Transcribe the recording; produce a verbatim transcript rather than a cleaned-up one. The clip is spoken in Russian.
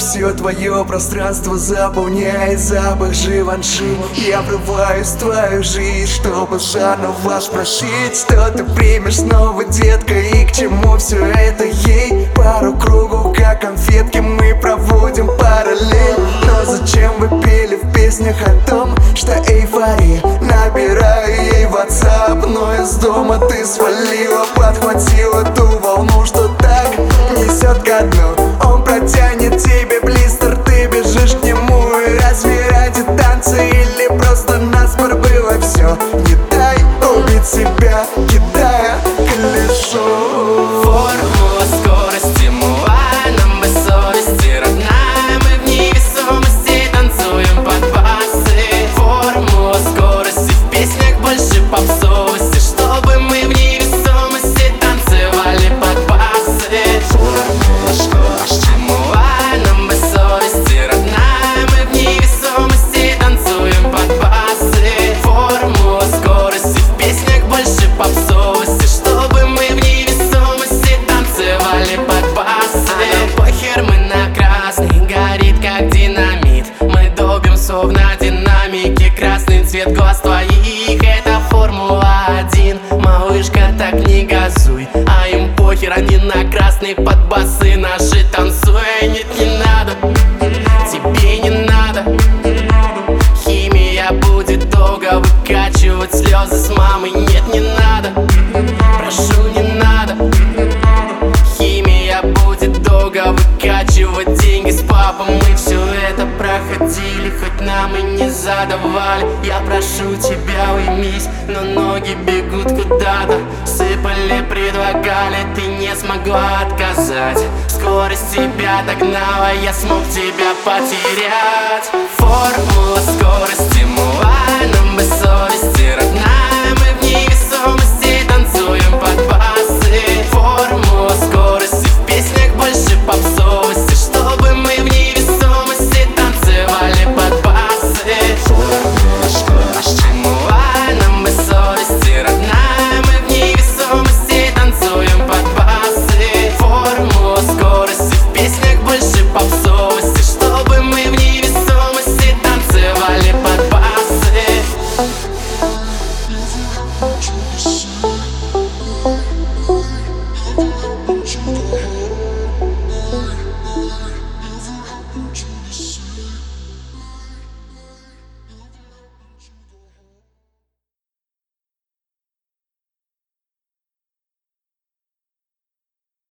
Все твое пространство заполняет запах Живанши. Я врываюсь в твою жизнь, чтобы заново спросить, что ты примешь снова, детка, и к чему все это ей? Пару кругов, как конфетки, мы проводим параллель. Но зачем вы пели в песнях о том, что эйфория? Набираю ей в WhatsApp, но из дома ты свалила. Подхватила ту волну, что так несет ко дну. Он протянет тебе блистер, ты бежишь к нему. И разве ради танца или просто наспор было все? Не дай убить себя, кидая колесо. Формула скорости муа, нам бы совести родная. Мы в невесомости танцуем под басы. Формула скорости в песнях, больше попсовости, чтобы мы в невесомости танцевали под басы. Формула скорости муа, нам бы совести родная. Мы в невесомости танцуем под басы. Формула скорости в песнях, больше попсовости, чтобы мы в невесомости танцевали под басы. А нам похер, мы на красный, горит как динамит. Мы долбим словно динамики, красный цвет глаз твоих. Это Формула один, малышка, так не газуй. А им похер, они на красный под басы наши танцуй. Нет, не надо, тебе не надо. Химия будет долго выкачивать слезы с мамой. Нет, не надо, прошу, не надо. Химия будет долго выкачивать деньги с папом. Мы все это проходили, хоть нам и не задавали. Я прошу тебя, уймись, но ноги бегут куда-то. Сыпали, предлагали, ты не смогла отказать. Скорость тебя догнала, я смог тебя потерять. Формула скорости муа, нам бы совести родная. Мы в невесомости танцуем под басы. Формула скорости в песнях, больше попсовости, чтобы мы в невесомости танцевали под басы. Формула скорости муа, нам бы совести родная. Мы в невесомости танцуем под басы. Формула скорости в песнях, больше попсовости, чтобы мы в невесомости танцевали под басы.